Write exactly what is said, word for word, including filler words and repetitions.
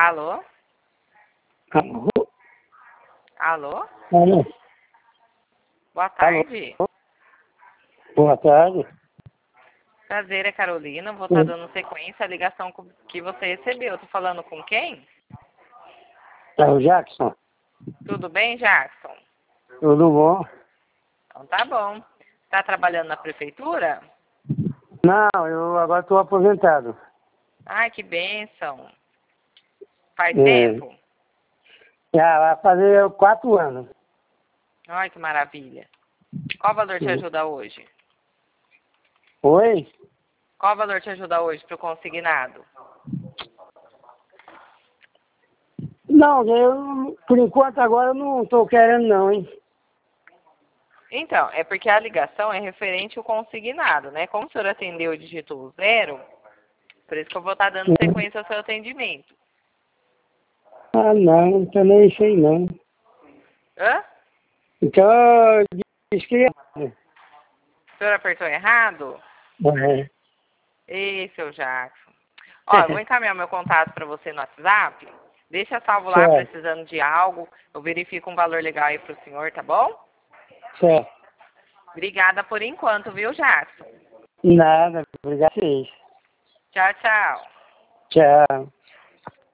Alô? Alô? Alô? Alô? Boa tarde. Alô? Boa tarde. Prazer, é Carolina. Vou estar dando sequência à ligação que você recebeu. Tô falando com quem? É o Jackson. Tudo bem, Jackson? Tudo bom? Então tá bom. Tá trabalhando na prefeitura? Não, eu agora estou aposentado. Ai, que bênção. Faz É. tempo? Já vai fazer quatro anos. Ai, que maravilha. Qual valor te ajuda hoje? Oi? Qual valor te ajuda hoje para o consignado? Não, eu, por enquanto agora eu não estou querendo não, hein? Então, é porque a ligação é referente ao consignado, né? Como o senhor atendeu e digitou zero, por isso que eu vou estar dando sequência ao seu atendimento. Ah, não, não tô nem isso aí não. Hã? Então, diz que... O senhor apertou errado? É. Ei, seu Jackson. Ó, eu vou encaminhar meu contato para você no WhatsApp. Deixa salvo lá, Certo. precisando de algo. Eu verifico um valor legal aí pro senhor, tá bom? Certo. Obrigada por enquanto, viu, Jackson? Nada, obrigado a vocês. Tchau, tchau. Tchau.